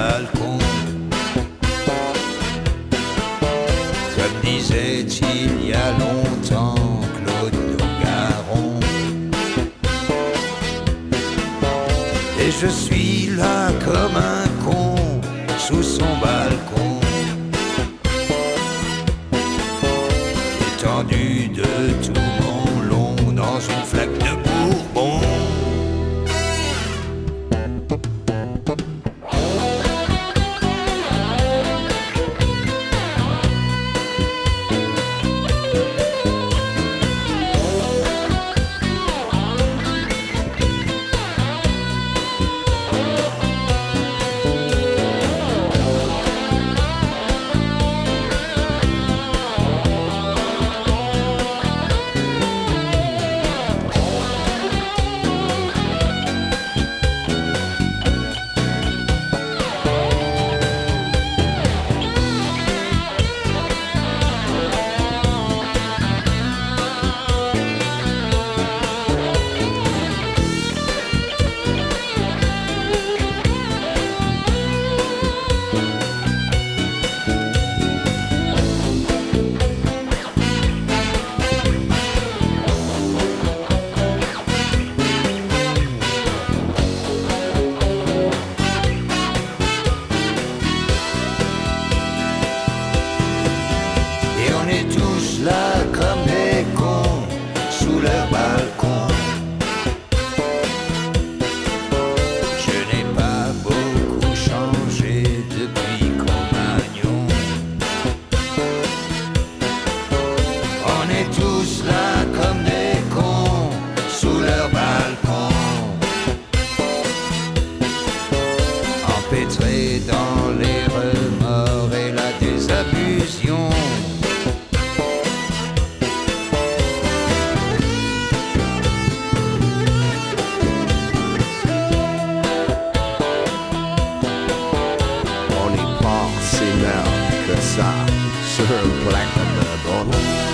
balcon. Comme disait il y a longtemps Claude Nogaron. Et je suis là comme un con sous son balcon, étendu de tout mon long dans une flaque de Bourbon. On est tous là comme des cons sous leur balcon. Je n'ai pas beaucoup changé depuis Cro-Magnon. On est tous là comme des cons sous leur balcon, empêtrés dans les remords et la désabustion. Que ça, sur un plaque de bordel.